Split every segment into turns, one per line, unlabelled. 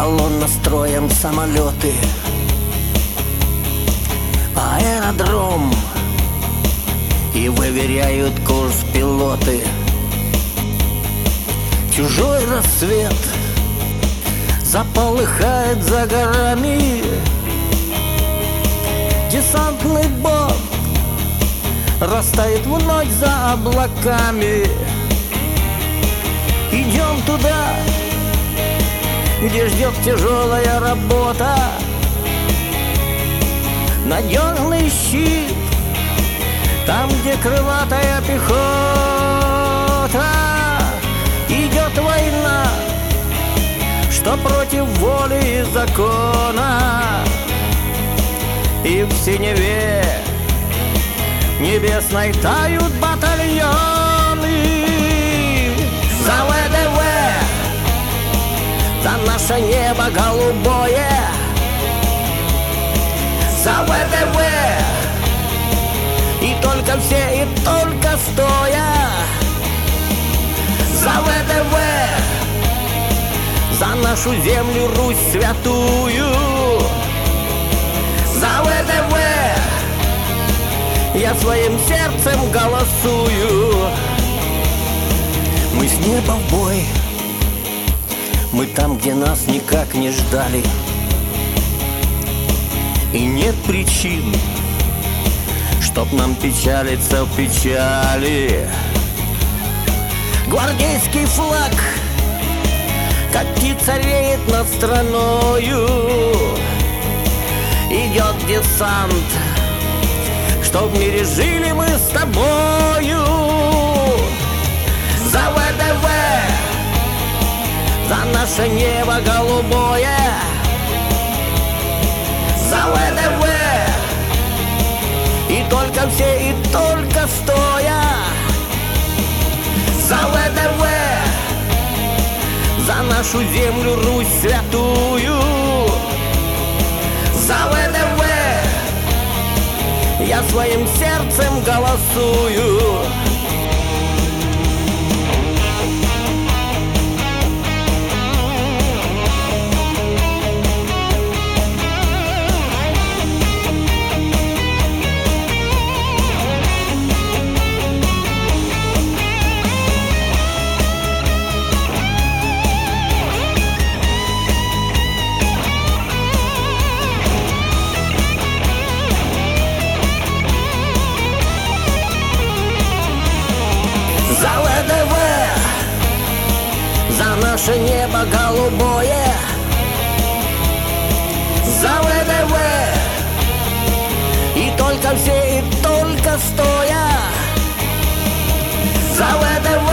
колонна строем самолеты. Аэродром, и выверяют курс пилоты. Чужой рассвет заполыхает за горами. Десантный бот растает в ночь за облаками. Идем туда, где ждет тяжелая работа. Надежный щит, там, где крылатая пехота. Идет война, что против воли и закона. И в синеве небесной тают батальоны. За ВДВ, за наше небо голубое. За ВДВ, и только все, и только стоя. За ВДВ, за нашу землю Русь святую. За ВДВ я своим сердцем голосую. Мы с неба в бой, мы там, где нас никак не ждали. И нет причин, чтоб нам печалиться в печали. Гвардейский флаг, как птица, реет над страною. Идет десант, чтоб в мире жили мы с тобою. За ВДВ, за наше небо голубое. За ВДВ, и только все, и только стоя. За ВДВ, за нашу землю Русь святую. За ВДВ я своим сердцем голосую. За ВДВ, за наше небо голубое. За ВДВ, и только все, и только стоя. За ВДВ,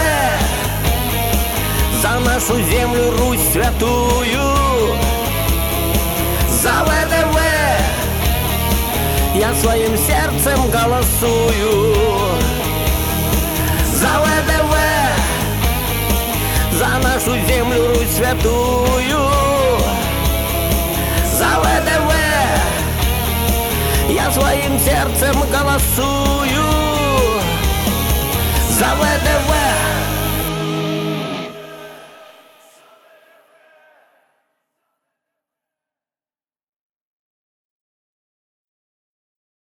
за нашу землю Русь святую. За ВДВ я своим сердцем голосую. За ВДВ, за нашу землю Русь святую. За ВДВ я своим сердцем голосую. За ВДВ